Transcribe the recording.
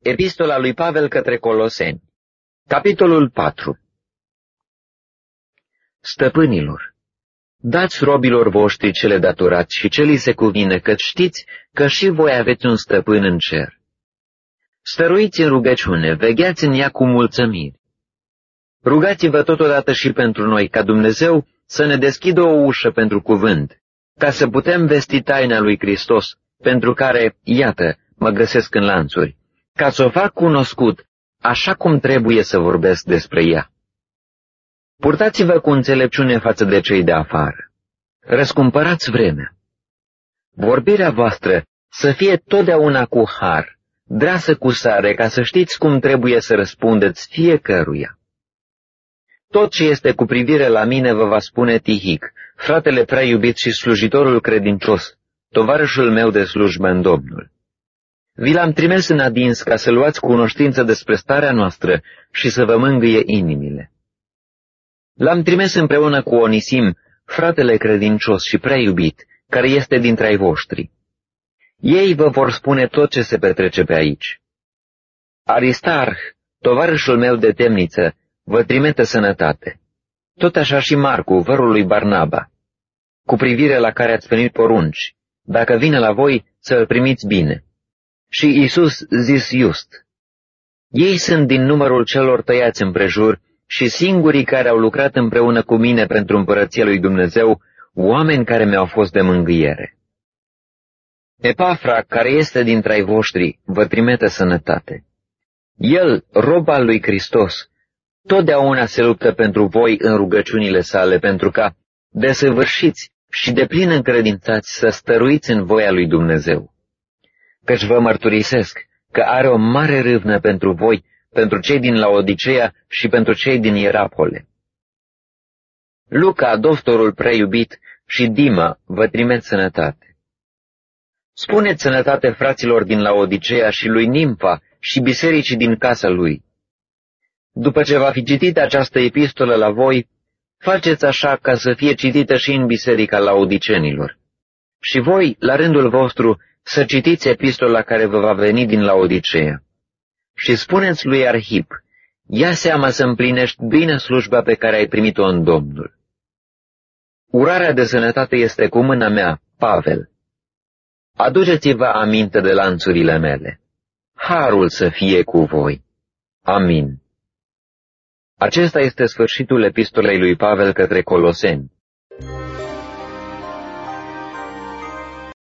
Epistola lui Pavel către Coloseni, capitolul 4. Stăpânilor, dați robilor voștri cele datorați și ce li se cuvine, căci știți că și voi aveți un stăpân în cer. Stăruiți în rugăciune, vegheați în ea cu mulțumiri. Rugați-vă totodată și pentru noi, ca Dumnezeu să ne deschidă o ușă pentru cuvânt, ca să putem vesti taina lui Hristos, pentru care, iată, mă găsesc în lanțuri, ca să o fac cunoscut, așa cum trebuie să vorbesc despre ea. Purtați-vă cu înțelepciune față de cei de afară. Răscumpărați vremea. Vorbirea voastră să fie totdeauna cu har, dreasă cu sare, ca să știți cum trebuie să răspundeți fiecăruia. Tot ce este cu privire la mine vă va spune Tihic, fratele prea iubit și slujitorul credincios, tovarășul meu de slujbă în Domnul. Vi l-am trimis în adins ca să luați cunoștință despre starea noastră și să vă mângâie inimile. L-am trimis împreună cu Onisim, fratele credincios și prea iubit, care este dintre ai voștri. Ei vă vor spune tot ce se petrece pe aici. Aristarh, tovarășul meu de temniță, vă trimite sănătate. Tot așa și Marcu, vărul lui Barnaba, cu privire la care ați venit porunci, dacă vine la voi, să-l primiți bine. Și Iisus zis just. Ei sunt din numărul celor tăiați împrejur și singurii care au lucrat împreună cu mine pentru împărăția lui Dumnezeu, oameni care mi-au fost de mângâiere. Epafra, care este dintre ai voștri, vă trimite sănătate. El, rob al lui Hristos, totdeauna se luptă pentru voi în rugăciunile sale, pentru ca, desăvârșiți și deplin încredințați, să stăruiți în voia lui Dumnezeu. Căci vă mărturisesc că are o mare râvnă pentru voi, pentru cei din Laodiceea și pentru cei din Ierapole. Luca, doctorul prea iubit, și Dima vă trimit sănătate. Spuneți sănătate fraților din Laodiceea și lui Nimfa și bisericii din casa lui. După ce va fi citită această epistolă la voi, faceți așa ca să fie citită și în biserica laodicenilor. Și voi, la rândul vostru, să citiți epistola care vă va veni din Laodiceea. Și spuneți lui Arhip, ia seama să împlinești bine slujba pe care ai primit-o în Domnul. Urarea de sănătate este cu mâna mea, Pavel. Aduceți-vă aminte de lanțurile mele. Harul să fie cu voi. Amin. Acesta este sfârșitul epistolei lui Pavel către Coloseni.